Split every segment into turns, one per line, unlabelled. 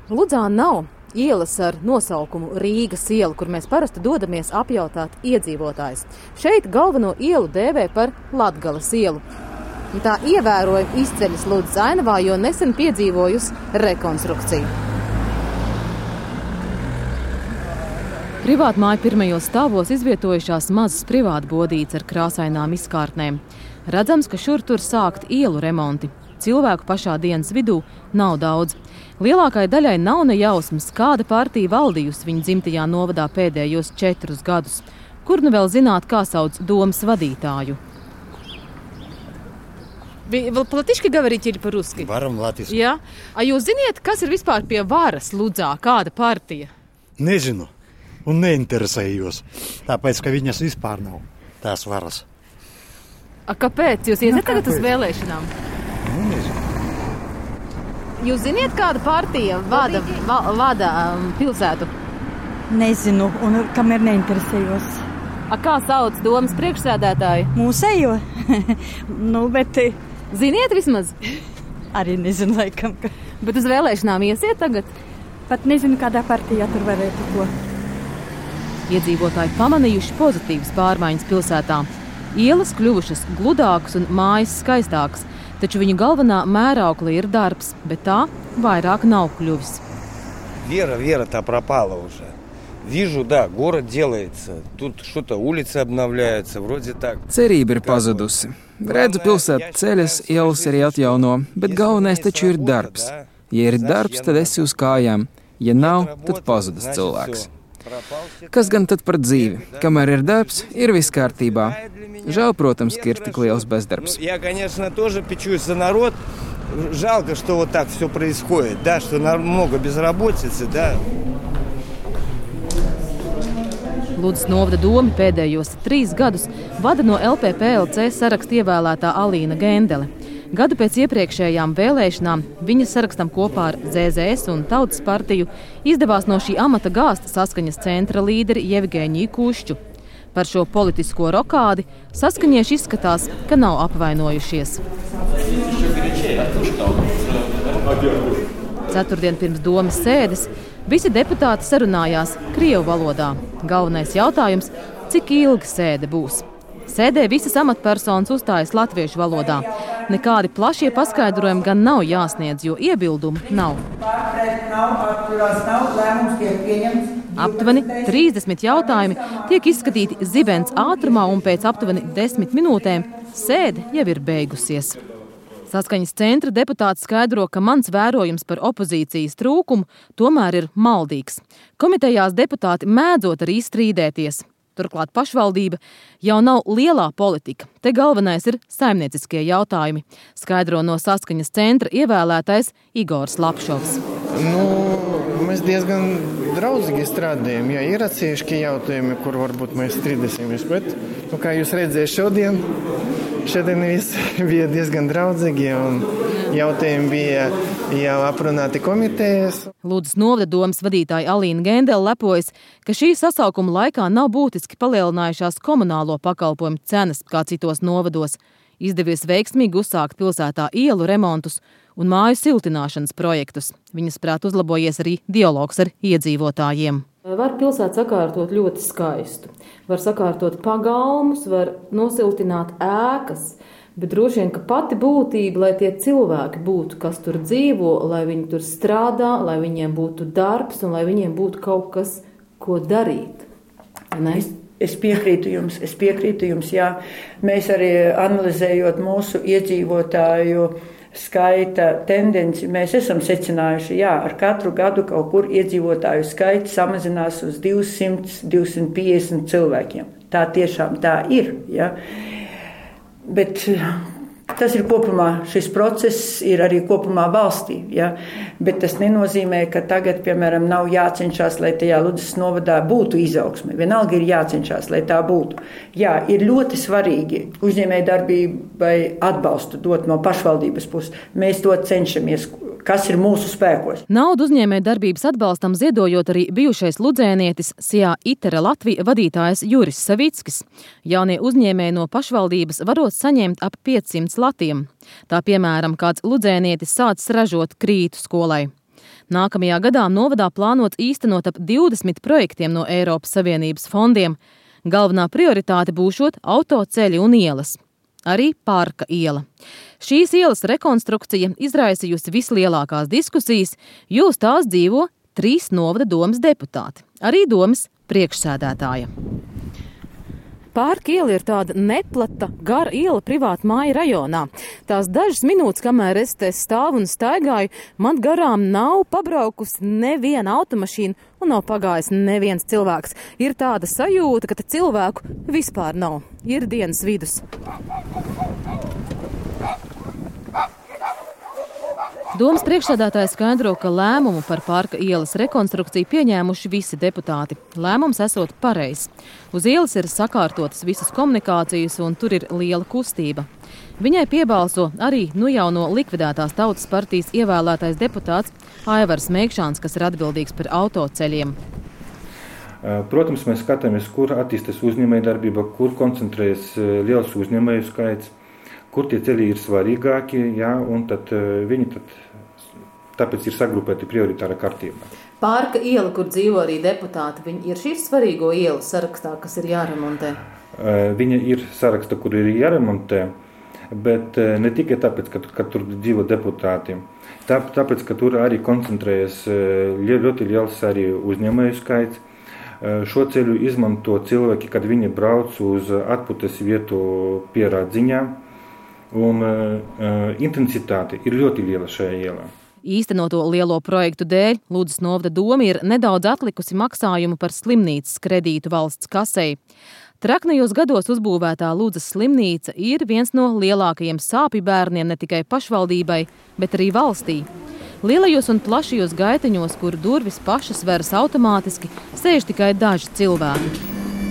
Ludzā nav ielas ar nosaukumu Rīgas iela, kur mēs parasti dodamies apjautāt iedzīvotājus. Šeit galveno ielu dēvē par Latgales ielu. Un tā ievērojami izceļas Ludzas ainavā, jo nesen piedzīvojusi rekonstrukciju. Privātmāju pirmajos stāvos izvietojušās mazas privātbodītes ar krāsainām izkārtnēm. Redzams, ka šur tur sākt ielu remonti. Cilvēku pašā dienas vidū nav daudz. Lielākai daļai nav ne jausmas, kāda partija valdījusi viņa dzimtajā novadā pēdējos 4 gadus. Kur nu vēl zināt, kā sauc domas vadītāju? Вы латышски говорите или по-русски?
Varam latviski.
Jā. A jūs ziniet, kas ir vispār pie varas Ludzā? Kāda partija?
Nezinu un neinteresējos, tāpēc, ka viņas vispār nav tās varas.
A kāpēc? Jūs iesiet tagad uz vēlēšanām?
Nezinu.
Jūs ziniet, kāda partija vada pilsētu?
Nezinu, un kamēr neinteresējos.
A kā sauc domas priekšsēdētāju?
Mūsējo? Bet
Ziniet vismaz?
arī nezinu laikam.
Bet uz vēlēšanām iesiet tagad?
Pat nezinu, kādā partijā tur varētu ko.
Iedzīvotāji pamanījuši pozitīvas pārmaiņas pilsētā. Ielas kļuvušas gludākas un mājas skaistākas, taču viņu galvenā mēraukla ir darbs, bet tā vairāk nav kļuvis.
Вера-то пропала уже. Вижу, да, город делается. Тут что-то улицы обновляются, вроде так.
Cerība ir pazudusi. Redzu, pilsētu ceļas, ielas arī atjauno, bet galvenais taču ir darbs. Ja ir darbs, tad esi uz kājām. Ja nav, tad pazudis cilvēks. Kas gan tad par dzīvi? Kamēr ir darbs, ir viss kārtībā. Žēl, protams, ka ir tik liels bezdarbs.
Я, конечно, тоже печусь за народ. Жалко, что вот так все происходит, да, что много безработицы, да.
Ludzas novada doma pēdējos 3 gadus vada no LPPLC saraksta ievēlētā Alīna Gendele. Gadu pēc iepriekšējām vēlēšanām viņa sarakstam kopā ar ZZS un Tautas partiju izdevās no šī amata gāzt Saskaņas centra līderi Jevgeņiju Kušķu. Par šo politisko rokādi saskaņieši izskatās, ka nav apvainojušies. Ceturtdien pirms domas sēdes visi deputāti sarunājās krievu valodā. Galvenais jautājums – cik ilga sēde būs? Sēdē visas amatpersonas uzstājas latviešu valodā. Nekādi plašie paskaidrojumi gan nav jāsniedz, jo iebildumu nav. Aptuveni 30 jautājumi tiek izskatīti zibens ātrumā un pēc aptuveni 10 minūtēm sēde jau ir beigusies. Saskaņas centra deputāts skaidro, ka mans vērojums par opozīcijas trūkumu tomēr ir maldīgs. Komitejās deputāti mēdzot arī strīdēties. Turklāt pašvaldība jau nav lielā politika. Te galvenais ir saimnieciskie jautājumi, skaidro no Saskaņas centra ievēlētais Igors Lapšovs.
Mēs diezgan draudzīgi strādājam. Jā, ir atsevišķi jautājumi, kur varbūt mēs strīdēsimies, bet, kā jūs redzējāt šodien viss bija diezgan draudzīgi un jautājumi bija jau aprunāti komitejas.
Ludzas novada domas vadītāja Alīna Gendele lepojas, ka šī sasaukuma laikā nav būtiski palielinājušās komunālo pakalpojumu cenas kā citos novados. Izdevies veiksmīgi uzsākt pilsētā ielu remontus un māju siltināšanas projektus. Viņas prāt uzlabojies arī dialogs ar iedzīvotājiem. Var pilsētu sakārtot ļoti skaistu. Var sakārtot pagalmus, var nosiltināt ēkas, bet droši vien, ka pati būtība, lai tie cilvēki būtu, kas tur dzīvo, lai viņi tur strādā, lai viņiem būtu darbs un lai viņiem būtu kaut kas, ko darīt. Ne?
Es piekrītu jums, jā. Mēs arī analizējot mūsu iedzīvotāju skaita tendenci, mēs esam secinājuši, jā, ar katru gadu kaut kur iedzīvotāju skaits samazinās uz 200-250 cilvēkiem. Tā tiešām tā ir, jā. Bet tas ir kopumā, šis process ir arī kopumā valstī, ja? Bet tas nenozīmē, ka tagad, piemēram, nav jācenšas, lai tajā Ludzas novadā būtu izaugsme. Vienalga ir jācenšas, lai tā būtu. Jā, ir ļoti svarīgi uzņēmējdarbībai atbalstu dot no pašvaldības puses. Mēs to cenšamies, kas ir mūsu spēkos.
Naudu uzņēmējdarbības atbalstam ziedojot arī bijušais ludzēnietis SIA ITERA Latvija vadītājs Juris Savickis. Jaunie uzņēmēji no pašvaldības varot saņemt ap 500 latiem. Tā piemēram, kāds ludzēnietis sācis ražot krītu skolai. Nākamajā gadā novadā plānots īstenot ap 20 projektiem no Eiropas Savienības fondiem. Galvenā prioritāte būšot autoceļi un ielas. Arī Parka iela. Šīs ielas rekonstrukcija izraisījusi vislielākās diskusijas, jo uz tās dzīvo 3 novada domes deputāti, arī domes priekšsēdētāja. Parka iela ir tāda neplata, gara iela privāta māja rajonā. Tās dažas minūtes, kamēr es te stāvu un staigāju, man garām nav pabraukusi neviena automašīna un nav pagājis neviens cilvēks. Ir tāda sajūta, ka te cilvēku vispār nav. Ir dienas vidus. Domes priekšsēdētājs skaidro, ka lēmumu par Parka ielas rekonstrukciju pieņēmuši visi deputāti. Lēmums esot pareizs. Uz ielas ir sakārtotas visas komunikācijas un tur ir liela kustība. Viņai piebalso arī jau no likvidētās Tautas partijas ievēlētais deputāts Aivars Meikšāns, kas ir atbildīgs par autoceļiem.
Protams, mēs skatāmies, kur attīstās uzņēmējdarbība, kur koncentrējas liels uzņēmēju skaits, kur tie ceļi ir svarīgākie, un tad viņi tāpēc ir sagrupēti prioritāra kārtībā.
Parka iela, kur dzīvo arī deputāti, viņi ir šīs svarīgo ielu sarakstā, kas ir jāremontē?
Viņa ir sarakstā, kur ir jāremontē, bet ne tikai tāpēc, ka tur dzīvo deputāti. Tāpēc, ka tur arī koncentrējas ļoti liels arī uzņēmēju skaits. Šo ceļu izmanto cilvēki, kad viņi brauc uz atpūtas vietu Pierādziņā. Un intensitāte ir ļoti liela šajā ielā.
Īstenoto lielo projektu dēļ Ludzas novada doma ir nedaudz atlikusi maksājumu par slimnīcas kredītu valsts kasei. Traknajos gados uzbūvētā Ludzas slimnīca ir viens no lielākajiem sāpju bērniem ne tikai pašvaldībai, bet arī valstī. Lielajos un plašajos gaiteņos, kur durvis pašas veras automātiski, sēž tikai daži cilvēki.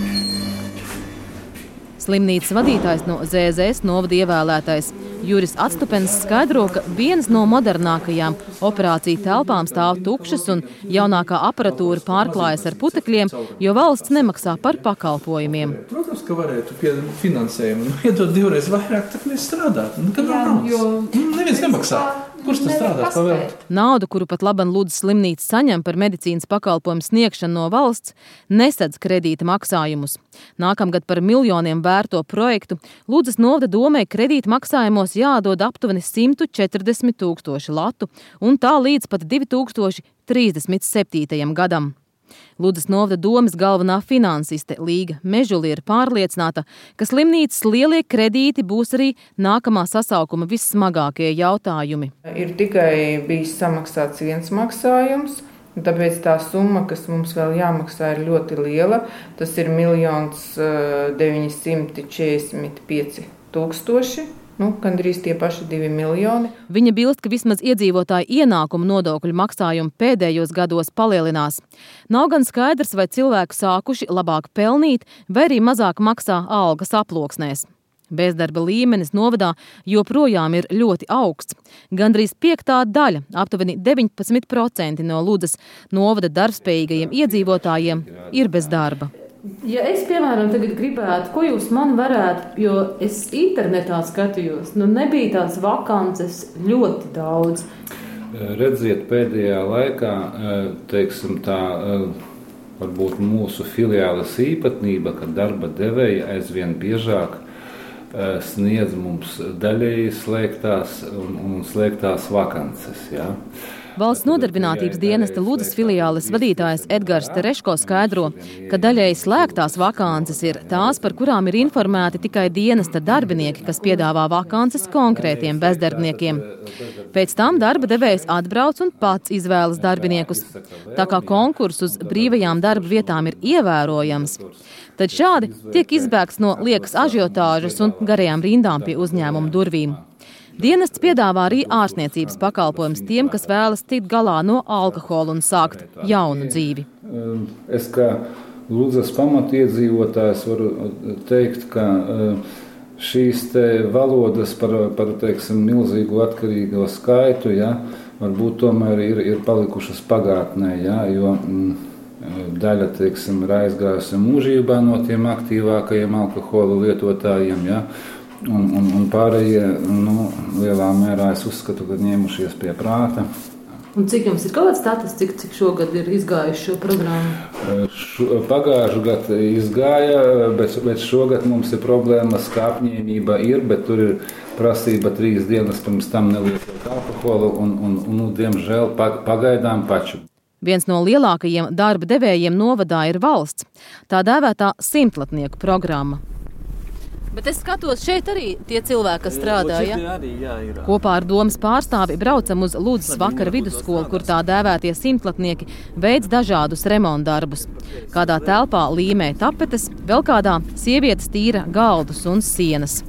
Slimnīcas vadītājs no ZZS novada ievēlētais Juris Atstupens skaidro, ka vienas no modernākajām operāciju telpām stāv tukšas un jaunākā aparatūra pārklājas ar putekļiem, jo valsts nemaksā par pakalpojumiem.
Protams, ka varētu pie finansējumu iedot 2 reizes vairāk, tad mēs strādātu. Neviens nemaksā. Kurš tas strādās pavēlēt?
Naudu, kuru pat laban Ludzas slimnīca saņem par medicīnas pakalpojumu sniegšanu no valsts, nesedz kredīta maksājumus. Nākamgad par miljoniem vērto projektu Ludzas novada domei kredīta maksājumos jādod aptuveni 140 000 latu un tā līdz pat 2037. gadam. Ludzas novada domes galvenā finansiste Līga Mežuli ir pārliecināta, ka slimnīcas lielie kredīti būs arī nākamā sasaukuma vissmagākie jautājumi.
Ir tikai bijis samaksāts viens maksājums, tāpēc tā summa, kas mums vēl jāmaksā, ir ļoti liela. Tas ir 1 945 000. Gandrīz tie paši 2 miljoni.
Viņa bilst, ka vismaz iedzīvotāju ienākumu nodokļu maksājumu pēdējos gados palielinās. Nav gan skaidrs, vai cilvēki sākuši labāk pelnīt, vai arī mazāk maksā algas aploksnēs. Bezdarba līmenis novadā joprojām ir ļoti augsts. Gandrīz 5. daļa, aptuveni 19% no Ludzas novada darbspējīgajiem iedzīvotājiem ir bez darba. Ja es, piemēram, tagad gribētu, ko jūs man varētu, jo es internetā skatījos, nebija tās vakances ļoti daudz.
Redziet, pēdējā laikā, teiksim tā, varbūt mūsu filiāles īpatnība, ka darba devēja aizvien biežāk sniedz mums daļēji slēgtās un slēgtās vakances, jā.
Valsts nodarbinātības dienesta Ludzas filiāles vadītājs Edgars Tereško skaidro, ka daļēji slēgtās vakances ir tās, par kurām ir informēti tikai dienesta darbinieki, kas piedāvā vakances konkrētiem bezdarbniekiem. Pēc tam darba devējs atbrauc un pats izvēlas darbiniekus. Tā kā konkurss uz brīvajām darba vietām ir ievērojams, tad šādi tiek izbēgts no liekas ažiotāžas un garajām rindām pie uzņēmuma durvīm. Dienests piedāvā arī ārstniecības pakalpojumus tiem, kas vēlas tikt galā no alkohola un sākt jaunu dzīvi.
Es kā Ludzas pamatiedzīvotājs varu teikt, ka šīs te valodas par teiksim, milzīgu atkarīgo skaitu, varbūt tomēr ir palikušas pagātnē, jo daļa, teiksim, ir aizgājusi mūžībā no tiem aktīvākajiem alkohola lietotājiem, Un pārējie, lielā mērā es uzskatu, ka ņēmušies pie prāta.
Un cik jums ir kaut kāds statistika, cik šogad ir izgājuši šo programmu?
Pagājušajā gadā izgāja, bet šogad mums ir problēmas, ka apņēmība ir, bet tur ir prasība 3 dienas pirms tam nelietot alkoholu un diemžēl, pagaidām paču.
Viens no lielākajiem darba devējiem novadā ir valsts, tā dēvētā simtlatnieku programma. Bet es skatos, šeit arī tie cilvēki, kas strādā, ja? Kopā ar domas pārstāvi braucam uz Ludzas vakara vidusskolu, kur tā dēvētie simtlatnieki veids dažādus remontdarbus. Kādā telpā līmē tapetes, vēl kādā sievietes tīra galdus un sienas.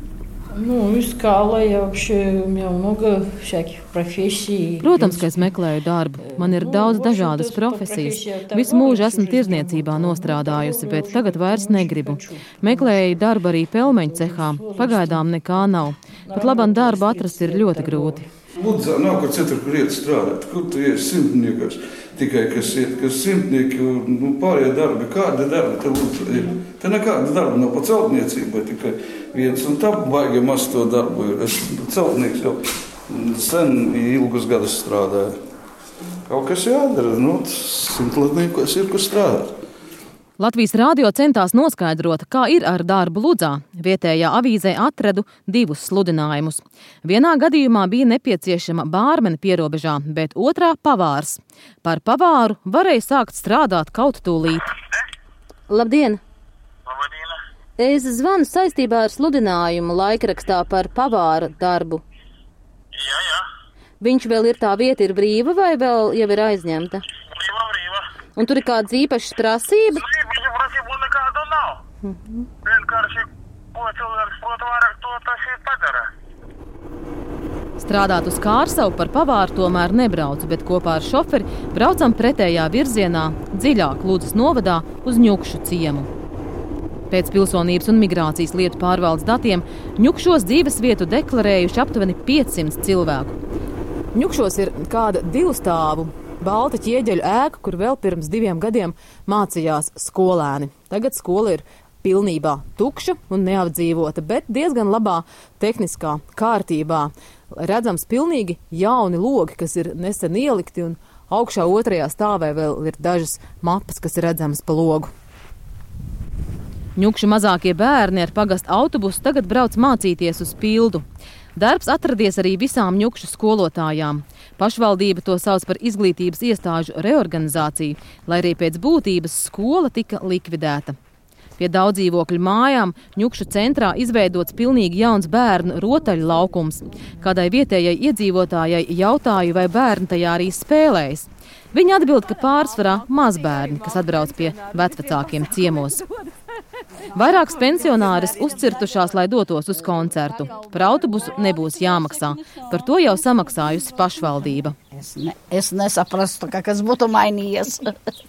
Искала я вообще, у меня много всяких профессий.
Protams, ka es meklēju darbu. Man ir daudz dažādas profesijas. Visu mūžu esmu tirdzniecībā nostrādājusi, bet tagad vairs negribu. Meklēju darbu arī pelmeņu cehā. Pagaidām nekā nav. Pat labam darbu atrast ir ļoti grūti.
Ludzā nav kur citur, kur iet strādāt. Kur tu ies simtniekos? Tikai kas iet, kas simtnieki, pārējie darbi. Kāda darba te Ludzā ir? Te nekāda darba nav pa celtniecībai, tikai viens un tā baigi maz to darbu ir. Es celtnieks jau sen ilgus gadus strādāju. Kaut kas jādara, simtlatniekos ir, kur strādāt.
Latvijas Rādio centās noskaidrot, kā ir ar darbu Ludzā. Vietējā avīzē atradu 2 sludinājumus. Vienā gadījumā bija nepieciešama bārmene pierobežā, bet otrā pavārs. Par pavāru varēja sākt strādāt kaut tūlīt. Labdien!
Labdien!
Es zvanu saistībā ar sludinājumu laikrakstā par pavāra darbu.
Jā.
Viņš vēl ir tā vieta ir brīva vai vēl jau ir aizņemta?
Brīva.
Un tur ir kādas īpašas prasības?
Īpašas prasības nekādu nav. Vienkārši, ko cilvēks prot vairāk, to tas ir padara.
Strādāt uz Kārsavu par pavāru tomēr nebraucu, bet kopā ar šoferi braucam pretējā virzienā, dziļāk Ludzas novadā uz Ņukšu ciemu. Pēc pilsonības un migrācijas lietu pārvaldes datiem Ņukšos dzīvesvietu deklarējuši aptuveni 500 cilvēku. Ņukšos ir kāda 2 stāvu balta ķieģeļu ēka, kur vēl pirms 2 gadiem mācījās skolēni. Tagad skola ir pilnībā tukša un neapdzīvota, bet diezgan labā tehniskā kārtībā. Redzams pilnīgi jauni logi, kas ir nesen ielikti, un augšā 2. stāvē vēl ir dažas mapas, kas ir redzamas pa logu. Ņukšu mazākie bērni ar pagasta autobusu tagad brauc mācīties uz Pildu. Darbs atradies arī visām Ņukšu skolotājām. Pašvaldība to sauc par izglītības iestāžu reorganizāciju, lai arī pēc būtības skola tika likvidēta. Pie daudzdzīvokļu mājām Ņukšu centrā izveidots pilnīgi jauns bērnu rotaļu laukums. Kādai vietējai iedzīvotājai jautāju, vai bērni tajā arī spēlējas. Viņa atbild, ka pārsvarā mazbērni, kas atbrauc pie vecvecākiem ciemos. Vairākas pensionāres uzcirtušās, lai dotos uz koncertu. Par autobusu nebūs jāmaksā. Par to jau samaksājusi pašvaldība.
Es nesaprastu, kas būtu mainījies.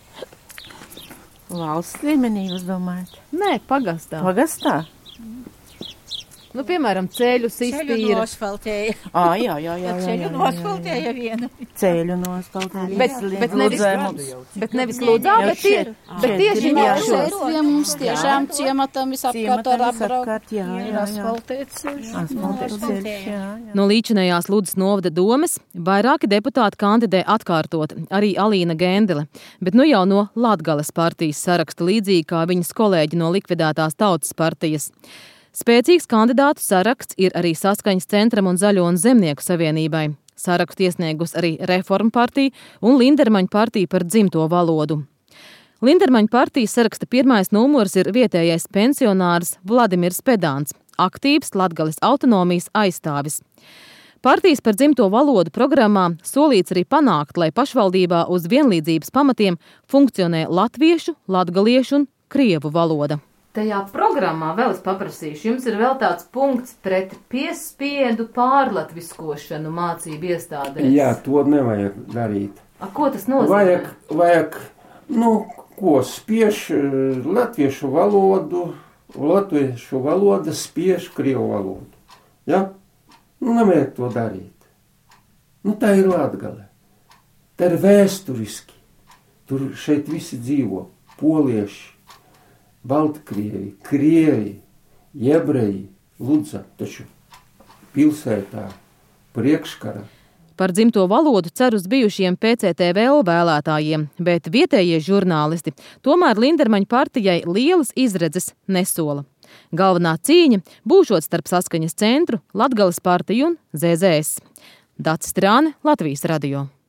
Valsts līmenī, jūs domājat?
Nē, pagastā.
Pagastā?
Piemēram, ceļus iztīra.
Ceļu nosfaltēja.
Jā.
Ceļu nosfaltēja vienu.
Ceļu nosfaltēja.
Bet nevis Ludzā, bet tieši Ņukšos.
Mums tiešām ciematam visapkārt ar apbraukt. Ir asfaltēts ceļš.
No līdzinējās Ludzas novada domes vairāki deputāti kandidē atkārtot, arī Alīna Gendele, bet nu jau no Latgales partijas saraksta, līdzīgi kā viņas kolēģi no likvidētās Tautas partijas. Spēcīgs kandidātu saraksts ir arī Saskaņas centram un Zaļo un Zemnieku savienībai. Sarakstu iesniegus arī Reforma partija un Lindermaņu partija par dzimto valodu. Lindermaņu partijas saraksta 1. numurs ir vietējais pensionārs Vladimirs Pedāns, aktīvs Latgales autonomijas aizstāvis. Partijas par dzimto valodu programmā solīts arī panākt, lai pašvaldībā uz vienlīdzības pamatiem funkcionē latviešu, latgaliešu un krievu valoda. Tajā programmā vēl es paprasīšu, jums ir vēl tāds punkts pret piespiedu pārlatviskošanu mācību iestādēs.
Jā, to nevajag darīt.
Ko tas nozīmē?
Vajag, spiež latviešu valodu, latviešu valoda spiež krievu valodu. Ja? Nevajag to darīt. Tā ir Latgale. Tā ir vēsturiski. Tur šeit visi dzīvo. Polieši. Baltkrievi, krievi, jebreji, Ludza, taču pilsētā, priekškara.
Par dzimto valodu cer uz bijušiem PCTVL vēlētājiem, bet vietējie žurnālisti tomēr Lindermaņu partijai lielas izredzes nesola. Galvenā cīņa būšot starp Saskaņas centru, Latgales partiju un ZZS. Dacis Strāne, Latvijas radio.